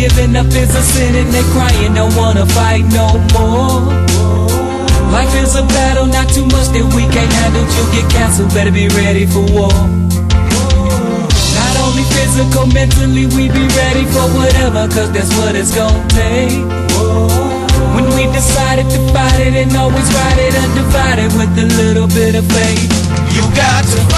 giving up is a sin and they're crying, don't wanna fight no more. Life is a battle, not too much that we can't handle. You'll get canceled, better be ready for war. Not only physical, mentally we be ready for whatever, cause that's what it's gonna take. When we decided to fight it and always ride it undivided with a little bit of faith. You got to